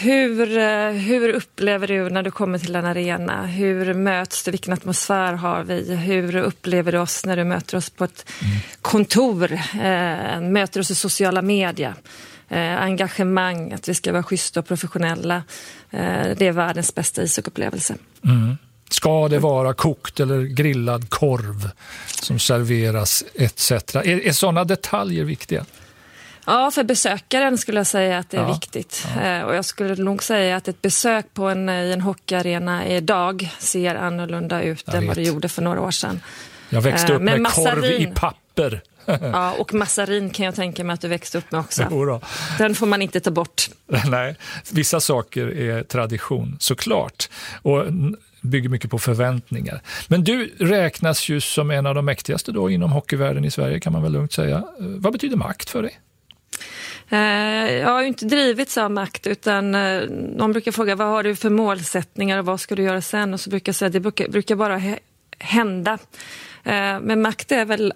hur upplever du när du kommer till en arena? Hur möts du? Vilken atmosfär har vi? Hur upplever du oss när du möter oss på ett kontor? Möter oss i sociala medier? Engagemang, att vi ska vara schyssta och professionella. Det är världens bästa ishockeyupplevelse. Ska det vara kokt eller grillad korv som serveras etc.? Är sådana detaljer viktiga? Ja, för besökaren skulle jag säga att det är viktigt. Ja. Och jag skulle nog säga att ett besök på i en hockeyarena idag ser annorlunda ut än vad det gjorde för några år sedan. Jag växte upp med korv i papper. Ja, och massarin kan jag tänka mig att du växte upp med också. Jodå. Den får man inte ta bort. Nej, vissa saker är tradition, såklart. Och bygger mycket på förväntningar. Men du räknas ju som en av de mäktigaste då inom hockeyvärlden i Sverige, kan man väl lugnt säga. Vad betyder makt för dig? Jag har ju inte drivits av makt, utan någon brukar fråga vad har du för målsättningar och vad ska du göra sen, och så brukar jag säga att det brukar bara hända. Men makt är väl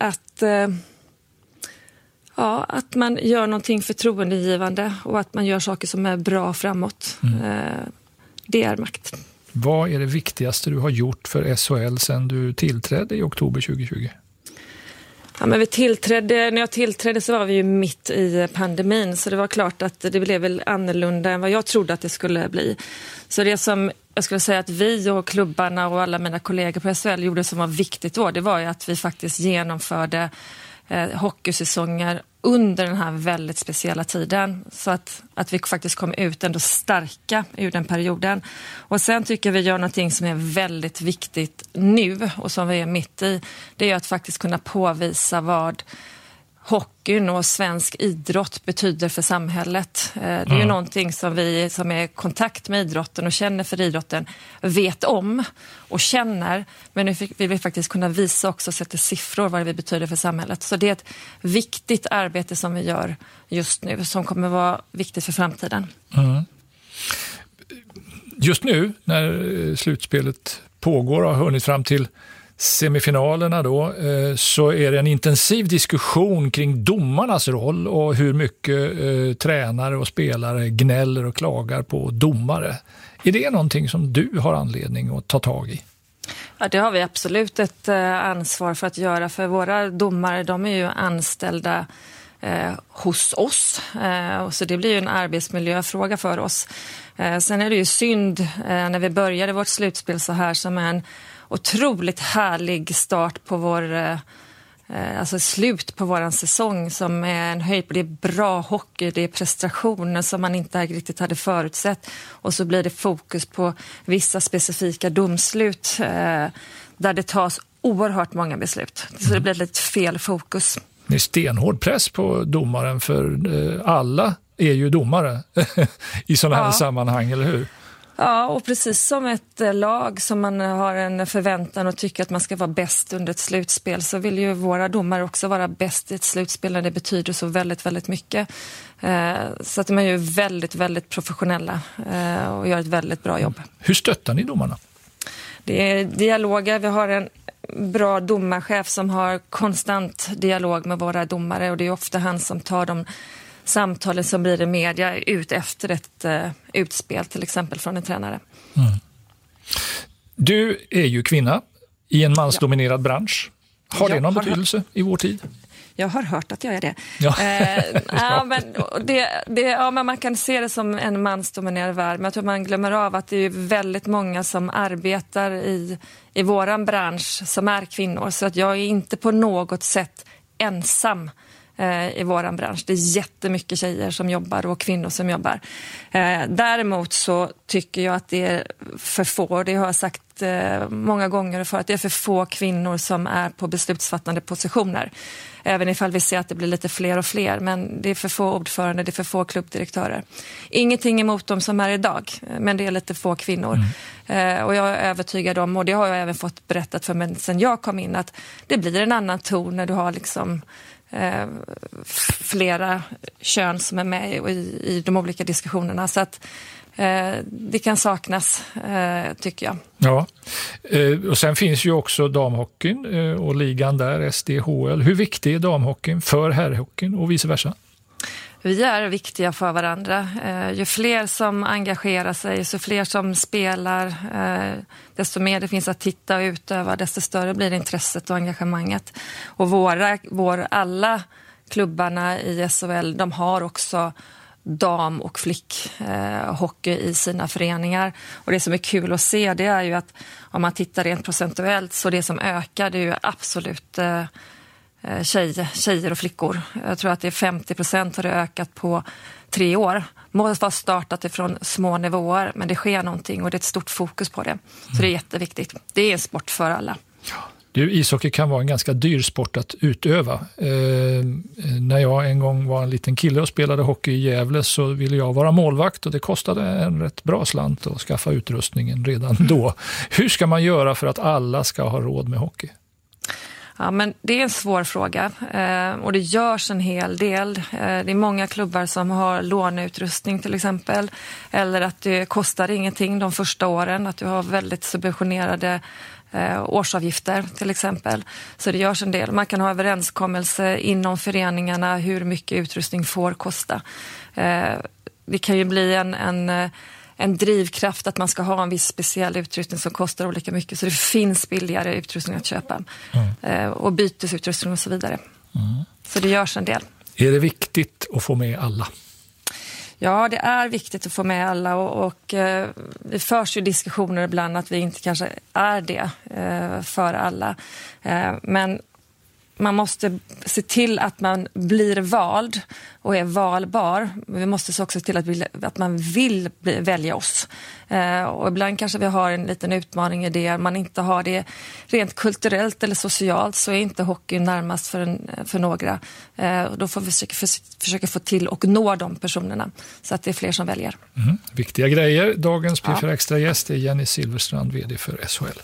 att man gör någonting förtroendegivande och att man gör saker som är bra framåt. Det är makt. Vad är det viktigaste du har gjort för SHL sedan du tillträdde i oktober 2020? Ja, men när jag tillträdde så var vi ju mitt i pandemin, så det var klart att det blev väl annorlunda än vad jag trodde att det skulle bli. Så det som jag skulle säga att vi och klubbarna och alla mina kollegor på SHL gjorde som var viktigt då, det var ju att vi faktiskt genomförde hockeysäsonger under den här väldigt speciella tiden, så att vi faktiskt kom ut ändå starka ur den perioden. Och sen tycker vi gör någonting som är väldigt viktigt nu och som vi är mitt i, det är att faktiskt kunna påvisa vad hockeyn och svensk idrott betyder för samhället. Det är ju någonting som vi som är i kontakt med idrotten och känner för idrotten vet om och känner, men nu vill vi faktiskt kunna visa också och sätta siffror vad det betyder för samhället. Så det är ett viktigt arbete som vi gör just nu som kommer vara viktigt för framtiden. Just nu när slutspelet pågår och har hunnit fram till semifinalerna då, så är det en intensiv diskussion kring domarnas roll och hur mycket tränare och spelare gnäller och klagar på domare. Är det någonting som du har anledning att ta tag i? Ja, det har vi absolut ett ansvar för att göra, för våra domare, de är ju anställda hos oss, så det blir ju en arbetsmiljöfråga för oss. Sen är det ju synd när vi började vårt slutspel så här, som en otroligt härlig start på slut på våran säsong, som är en höjd på, det är bra hockey, det är prestationer som man inte riktigt hade förutsett, och så blir det fokus på vissa specifika domslut där det tas oerhört många beslut, så det blir lite fel fokus. Det är stenhård press på domaren, för alla är ju domare i sådana här sammanhang, eller hur? Ja, och precis som ett lag som man har en förväntan och tycker att man ska vara bäst under ett slutspel, så vill ju våra domare också vara bäst i ett slutspel när det betyder så väldigt, väldigt mycket. Så att de är ju väldigt, väldigt professionella och gör ett väldigt bra jobb. Hur stöttar ni domarna? Det är dialoger. Vi har en bra domarchef som har konstant dialog med våra domare, och det är ofta han som tar de samtalen som blir i media ut efter ett utspel, till exempel från en tränare. Du är ju kvinna i en mansdominerad bransch. Har det någon betydelse i vår tid? Jag har hört att jag är det. Men man kan se det som en mansdominerad värld, men jag tror man glömmer av att det är väldigt många som arbetar i våran bransch som är kvinnor, så att jag är inte på något sätt ensam i våran bransch. Det är jättemycket tjejer som jobbar och kvinnor som jobbar. Däremot så tycker jag att det är för få, det har jag sagt många gånger för, att det är för få kvinnor som är på beslutsfattande positioner. Även ifall vi ser att det blir lite fler och fler, men det är för få ordförande, det är för få klubbdirektörer. Ingenting emot dem som är idag, men det är lite få kvinnor. Och jag är övertygad om, och det har jag även fått berättat för mig sen jag kom in, att det blir en annan ton när du har liksom flera kön som är med i de olika diskussionerna, så att det kan saknas, tycker jag. Ja, och sen finns ju också damhockeyn och ligan där, SDHL. Hur viktig är damhockeyn för herrhockeyn och vice versa? Vi är viktiga för varandra. Ju fler som engagerar sig, så fler som spelar, desto mer det finns att titta och utöva, desto större blir intresset och engagemanget. Och alla klubbarna i SHL, de har också dam- och flickhockey i sina föreningar. Och det som är kul att se, det är ju att om man tittar rent procentuellt, så det som ökar, det är ju absolut tjejer och flickor. Jag tror att det är 50% har det ökat på 3 år. Måste vara startat ifrån små nivåer, men det sker någonting och det är ett stort fokus på det. Så det är jätteviktigt. Det är en sport för alla. Ishockey kan vara en ganska dyr sport att utöva. När jag en gång var en liten kille och spelade hockey i Gävle, så ville jag vara målvakt, och det kostade en rätt bra slant att skaffa utrustningen redan då. Hur ska man göra för att alla ska ha råd med hockey? Ja, men det är en svår fråga och det görs en hel del. Det är många klubbar som har låneutrustning till exempel, eller att det kostar ingenting de första åren, att du har väldigt subventionerade årsavgifter till exempel. Så det görs en del. Man kan ha överenskommelse inom föreningarna hur mycket utrustning får kosta. Det kan ju bli en drivkraft att man ska ha en viss speciell utrustning som kostar olika mycket, så det finns billigare utrustning att köpa och bytesutrustning och så vidare. Så det görs en del. Är det viktigt att få med alla? Ja, det är viktigt att få med alla och det förs ju diskussioner ibland att vi inte kanske är det för alla. Men man måste se till att man blir vald och är valbar. Vi måste också se till att man vill välja oss. Och ibland kanske vi har en liten utmaning i det. Man inte har det rent kulturellt eller socialt, så är inte hockey närmast för några. Då får vi försöka få till och nå de personerna så att det är fler som väljer. Viktiga grejer. Dagens P4 Extra gäst är Jenny Silverstrand, vd för SHL.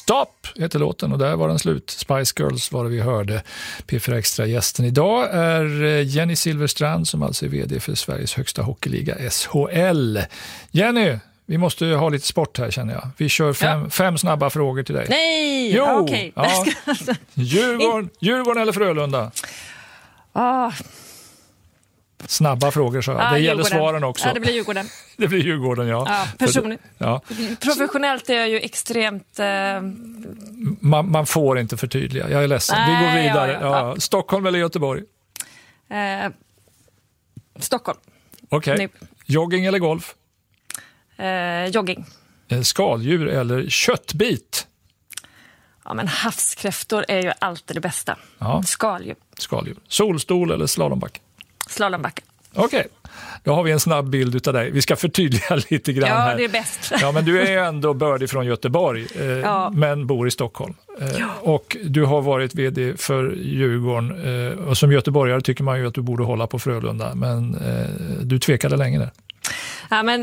Stop heter låten och där var den slut. Spice Girls var det vi hörde. P4 Extra-gästen idag är Jenny Silverstrand som alltså är vd för Sveriges högsta hockeyliga SHL. Jenny, vi måste ha lite sport här känner jag. Vi kör fem snabba frågor till dig. Nej, jo, okej. Ja. Djurgården eller Frölunda? Snabba frågor så. Det gäller svaren också. Ja, det blir Djurgården. Det blir Djurgården, ja. Personligt. Ja. Professionellt är jag ju extremt... Man får inte förtydliga. Jag är ledsen. Vi går vidare. Ja. Stockholm eller Göteborg? Stockholm. Okej. Jogging eller golf? Jogging. Skaldjur eller köttbit? Ja, men havskräftor är ju alltid det bästa. Ja. Skaldjur. Solstol eller slalombacke? Slalombacke. Okej. Då har vi en snabb bild utav dig. Vi ska förtydliga lite grann här. Ja, det är bäst. Ja, men du är ju ändå bördig från Göteborg, men bor i Stockholm. Och du har varit vd för Djurgården. Och som göteborgare tycker man ju att du borde hålla på Frölunda. Men du tvekade länge där. Men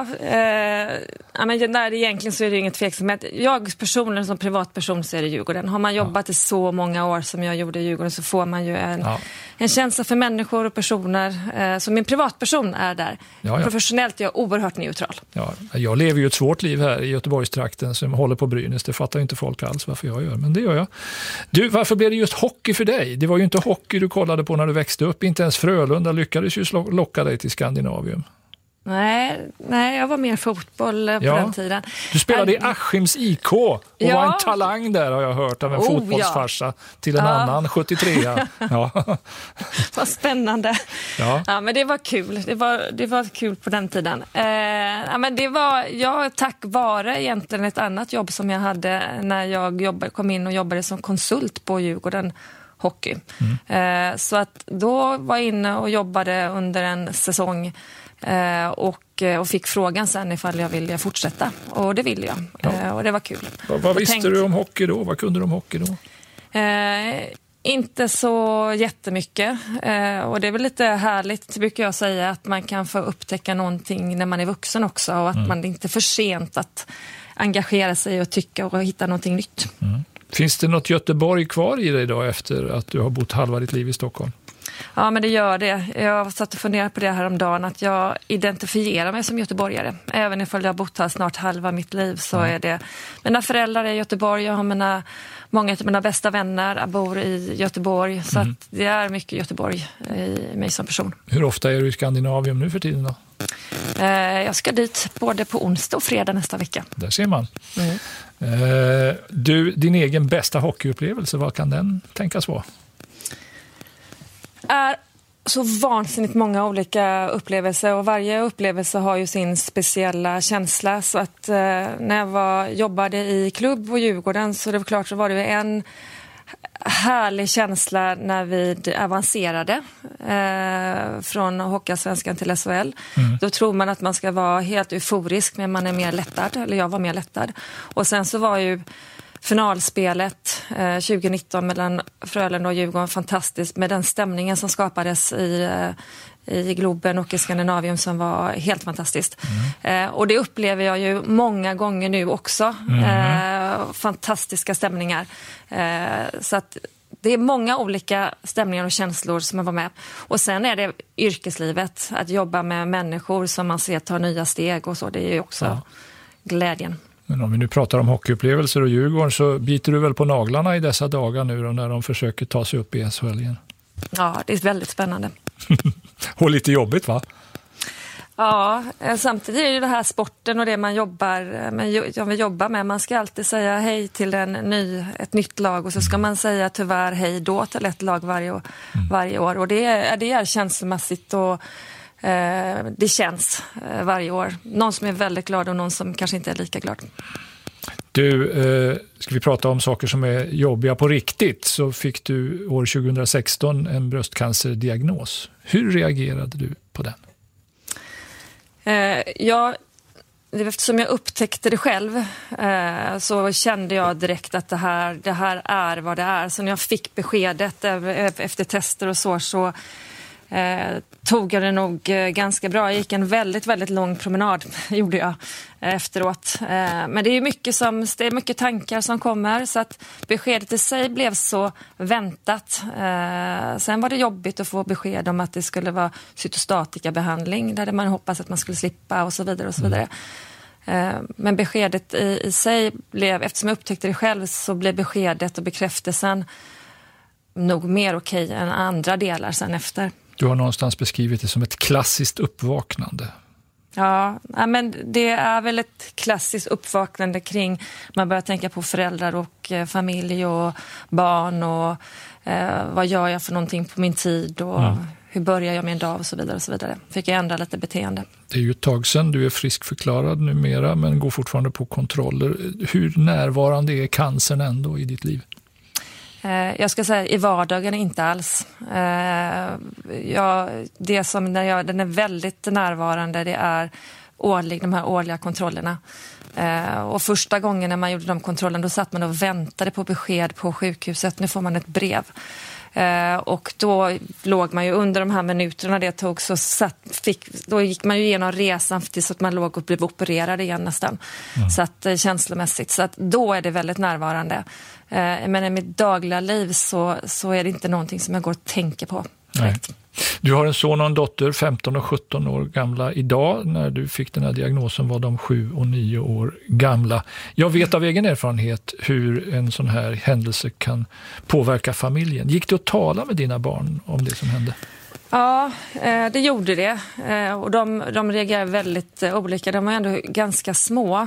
där egentligen så är det inget tveksamhet. Jag personligen som privatperson så är det Djurgården. Har man jobbat i så många år som jag gjorde i Djurgården så får man ju en känsla för människor och personer. Så min privatperson är där. Ja. Professionellt är jag oerhört neutral. Ja, jag lever ju ett svårt liv här i Göteborgstrakten som håller på Brynäs. Det fattar inte folk alls varför jag gör, men det gör jag. Du, varför blev det just hockey för dig? Det var ju inte hockey du kollade på när du växte upp. Inte ens Frölunda lyckades ju locka dig till Skandinavium. Nej, jag var mer fotboll på den tiden. Du spelade i Askims IK och var en talang där har jag hört av en fotbollsfarsa till en annan 73. Vad spännande. Ja, men det var kul. Det var kul på den tiden. Men det var tack vare egentligen ett annat jobb som jag hade när jag kom in och jobbade som konsult på Djurgården hockey. Så att då var jag inne och jobbade under en säsong och fick frågan sen ifall jag ville fortsätta. Och det ville jag. Och det var kul. Vad visste du om hockey då? Vad kunde du om hockey då? Inte så jättemycket. Och det är väl lite härligt, brukar jag säga, att man kan få upptäcka någonting när man är vuxen också. Och att man inte är för sent att engagera sig och tycka och hitta någonting nytt. Finns det något Göteborg kvar i dig då efter att du har bott halva ditt liv i Stockholm? Ja, men det gör det. Jag satt och funderade på det här om dagen att jag identifierar mig som göteborgare. Även ifall jag har bott här snart halva mitt liv så är det... Mina föräldrar är i Göteborg, jag har många av mina bästa vänner bor i Göteborg. Så att det är mycket Göteborg i mig som person. Hur ofta är du i Skandinavium nu för tiden då? Jag ska dit både på onsdag och fredag nästa vecka. Där ser man. Du, din egen bästa hockeyupplevelse, vad kan den tänkas vara? Är så vansinnigt många olika upplevelser och varje upplevelse har ju sin speciella känsla. Så att när jag jobbade i klubb och Djurgården så det var klart så var det en härlig känsla när vi avancerade från Hockeyallsvenskan till SHL. Då tror man att man ska vara helt euforisk men man är mer lättad, eller jag var mer lättad. Och sen så var ju finalspelet 2019 mellan Frölunda och Djurgården fantastiskt med den stämningen som skapades i Globen och i Skandinavium som var helt fantastiskt. Och det upplever jag ju många gånger nu också. Fantastiska stämningar. Så att det är många olika stämningar och känslor som man var med. Och sen är det yrkeslivet, att jobba med människor som man ser ta nya steg och så. Det är ju också glädjen. Men om vi nu pratar om hockeyupplevelser och Djurgården så biter du väl på naglarna i dessa dagar nu då, när de försöker ta sig upp i SHL igen? Ja, det är väldigt spännande. Och lite jobbigt, va? Ja, samtidigt är det här sporten och det man jobbar med. Man ska alltid säga hej till ett nytt lag och så ska man säga tyvärr hej då till ett lag varje år. Och det är känslomässigt och det känns varje år. Någon som är väldigt glad och någon som kanske inte är lika glad. Du, ska vi prata om saker som är jobbiga på riktigt, så fick du år 2016 en bröstcancerdiagnos. Hur reagerade du på den? Eftersom jag upptäckte det själv så kände jag direkt att det här är vad det är. Så när jag fick beskedet efter tester och så tog jag det nog ganska bra. Jag gick en väldigt, väldigt lång promenad gjorde jag efteråt. Men det är mycket tankar som kommer, så att beskedet i sig blev så väntat. Sen var det jobbigt att få besked om att det skulle vara cytostatikabehandling där man hoppas att man skulle slippa och så vidare och så vidare. Men beskedet i sig blev, eftersom jag upptäckte det själv, så blev beskedet och bekräftelsen nog mer okej än andra delar sen efter. Du har någonstans beskrivit det som ett klassiskt uppvaknande. Ja, men det är väl ett klassiskt uppvaknande kring, man börjar tänka på föräldrar och familj och barn och vad gör jag för någonting på min tid och hur börjar jag med en dag och så vidare och så vidare. Fick jag ändra lite beteende. Det är ju ett tag sedan, du är friskförklarad numera men går fortfarande på kontroller. Hur närvarande är cancern ändå i ditt liv? Jag ska säga i vardagen inte alls. Det som den är väldigt närvarande, det är de här årliga kontrollerna. Och första gången när man gjorde de kontrollerna, då satt man och väntade på besked på sjukhuset. Nu får man ett brev. Och då låg man ju under de här minuterna det tog, då gick man ju igenom resan tills att man låg och blev opererad igen nästan. Så att känslomässigt, så att då är det väldigt närvarande. Men i mitt dagliga liv så är det inte någonting som jag går och tänker på direkt. Du har en son och en dotter, 15 och 17 år gamla idag. När du fick den här diagnosen var de 7 och 9 år gamla. Jag vet av egen erfarenhet hur en sån här händelse kan påverka familjen. Gick du att tala med dina barn om det som hände? Ja, det gjorde det. Och de reagerar väldigt olika. De var ändå ganska små.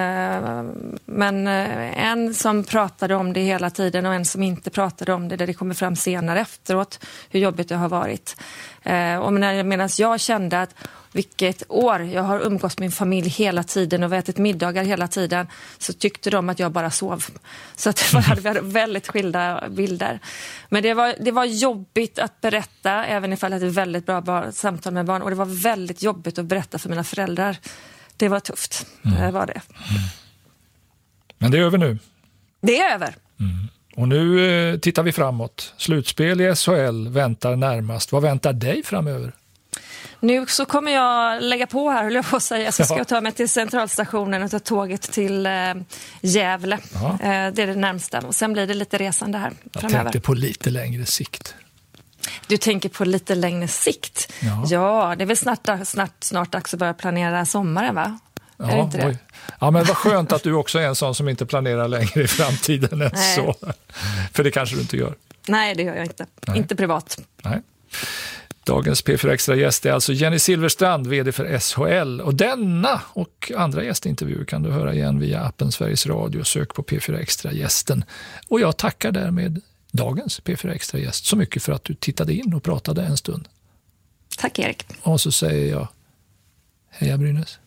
Men en som pratade om det hela tiden och en som inte pratade om det, där det kommer fram senare efteråt hur jobbigt det har varit. Och medan jag kände att vilket år, jag har umgås med min familj hela tiden och ätit middagar hela tiden, så tyckte de att jag bara sov. Så att vi hade väldigt skilda bilder. Men det var jobbigt att berätta, även ifall jag hade ett väldigt bra samtal med barn, och det var väldigt jobbigt att berätta för mina föräldrar. Det var tufft, det var det. Men det är över nu? Det är över. Och nu tittar vi framåt. Slutspel i SHL väntar närmast. Vad väntar dig framöver? Nu så kommer jag lägga på här, höll jag på att säga. Så ska jag ta mig till centralstationen och ta tåget till Gävle. Det är det närmsta. Och sen blir det lite resande här framöver. Jag tänkte på lite längre sikt. Du tänker på lite längre sikt? Ja, det är väl snart dags att börja planera sommaren, va? Är det inte det? Ja, men vad skönt att du också är en sån som inte planerar längre i framtiden än så. För det kanske du inte gör. Nej, det gör jag inte. Nej. Inte privat. Nej. Dagens P4 Extra gäst är alltså Jenny Silverstrand, vd för SHL. Och denna och andra gästintervjuer kan du höra igen via appen Sveriges Radio. Sök på P4 Extra gästen. Och jag tackar därmed dagens P4 Extra gäst så mycket för att du tittade in och pratade en stund. Tack Erik. Och så säger jag heja Brynäs.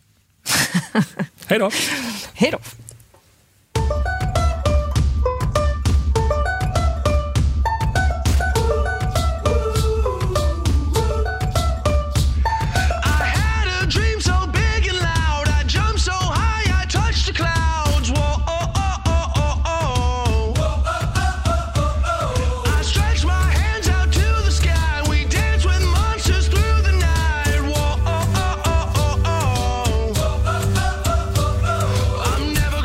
Hej då. Hej då. I'm never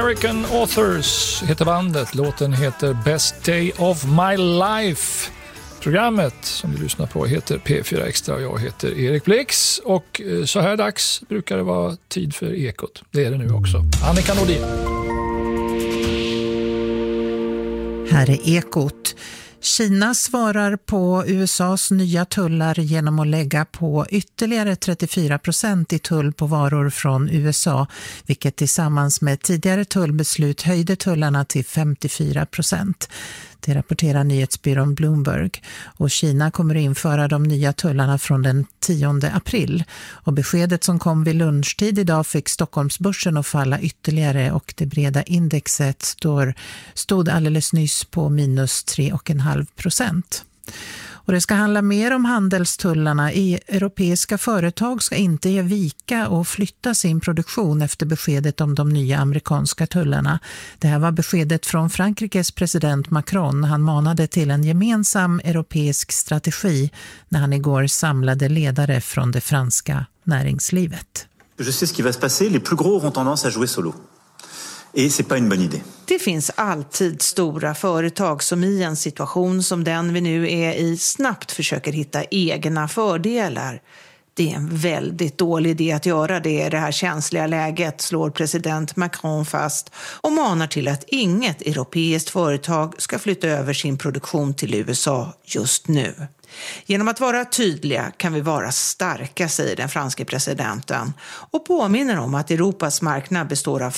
American Authors heter bandet. Låten heter Best Day of My Life. Programmet som du lyssnar på heter P4 Extra och jag heter Erik Blix. Och så här dags brukar det vara tid för Ekot. Det är det nu också. Annika Nordin. Här är Ekot. Kina svarar på USAs nya tullar genom att lägga på ytterligare 34% i tull på varor från USA, vilket tillsammans med tidigare tullbeslut höjde tullarna till 54%. Det rapporterar nyhetsbyrån Bloomberg. Och Kina kommer att införa de nya tullarna från den 10 april. Och beskedet som kom vid lunchtid idag fick Stockholmsbörsen att falla ytterligare och det breda indexet stod alldeles nyss på minus 3,5%. Och det ska handla mer om handelstullarna. Europeiska företag ska inte ge vika och flytta sin produktion efter beskedet om de nya amerikanska tullarna. Det här var beskedet från Frankrikes president Macron. Han manade till en gemensam europeisk strategi när han igår samlade ledare från det franska näringslivet. Je sais ce qui va se passer. Les plus gros auront tendance à jouer solo. Et c'est pas une bonne idée. Det finns alltid stora företag som i en situation som den vi nu är i snabbt försöker hitta egna fördelar. Det är en väldigt dålig idé att göra det i det här känsliga läget, slår president Macron fast och manar till att inget europeiskt företag ska flytta över sin produktion till USA just nu. Genom att vara tydliga kan vi vara starka, säger den franske presidenten och påminner om att Europas marknad består av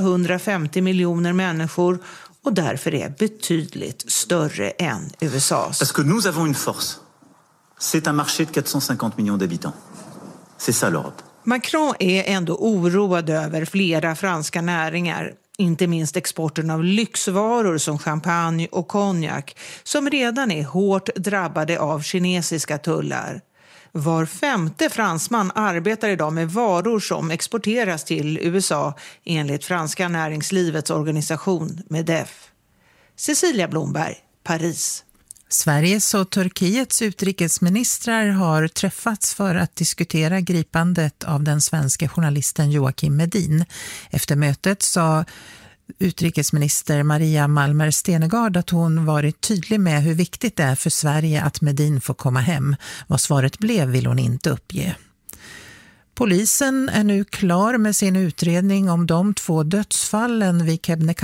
450 miljoner människor och därför är betydligt större än USAs. Parce que nous avons une force. C'est un marché de 450 millions d'habitants. C'est ça l'Europe. Macron är ändå oroad över flera franska näringar, inte minst exporten av lyxvaror som champagne och konjak, som redan är hårt drabbade av kinesiska tullar. Var femte fransman arbetar idag med varor som exporteras till USA enligt franska näringslivets organisation MEDEF. Cecilia Blomberg, Paris. Sveriges och Turkiets utrikesministrar har träffats för att diskutera gripandet av den svenska journalisten Joakim Medin. Efter mötet sa utrikesminister Maria Malmer Stenegard att hon varit tydlig med hur viktigt det är för Sverige att Medin får komma hem. Vad svaret blev vill hon inte uppge. Polisen är nu klar med sin utredning om de 2 dödsfallen vid Kebnekaise